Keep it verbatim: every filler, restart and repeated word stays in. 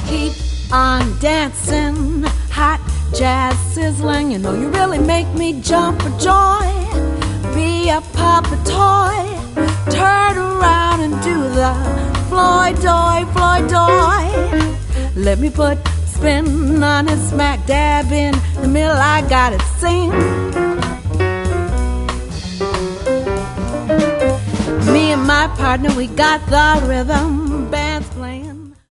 Keep on dancing, hot jazz sizzling. You know you really make me jump for joy. Be a puppet toy, turn around and do the Floyd-doy, Floyd-doy. Let me put spin on it, smack dab in the middle. I got it, sing. Me and my partner, we got the rhythm.